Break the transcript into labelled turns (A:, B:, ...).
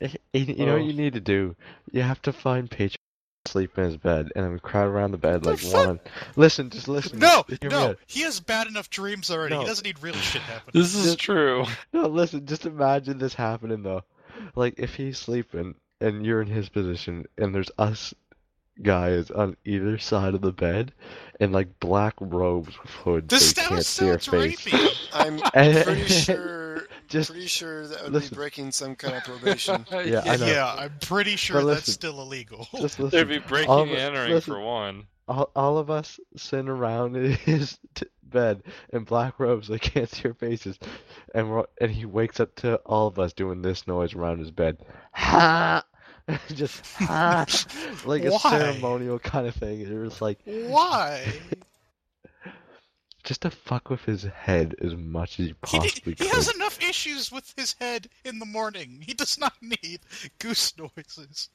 A: You know what you need to do? You have to find Patriot sleep in his bed and then crowd around the bed
B: The
A: like
B: fuck?
A: one. Listen, just listen.
B: No,
A: Hear me
B: no.
A: out.
B: He has bad enough dreams already. He
A: No,
B: doesn't need real shit happening.
C: This is
A: just
C: true.
A: no. Listen, just imagine this happening though. Like if he's sleeping and you're in his position and there's us guys on either side of the bed in like black robes with hoods so
B: This
A: you
B: now
A: can't see our
B: sounds
A: face.
B: rapey.
D: I'm
A: And just
D: pretty sure that would be
A: listen.
D: breaking some kind of probation.
A: Yeah, I know.
B: Yeah, I'm pretty sure
A: But
B: that's
A: listen,
B: still illegal.
A: just
C: There'd
A: listen.
C: be breaking
A: All
C: and
A: of,
C: entering
A: listen,
C: for one.
A: all of us sitting around in his bed in black robes, so I can't see our faces, and he wakes up to all of us doing this noise around his bed, ha, just ha, like a
B: Why?
A: ceremonial kind of thing. It was like
B: Why?
A: just to fuck with his head as much as you possibly
B: He
A: could.
B: has enough issues with his head in the morning. He does not need goose noises.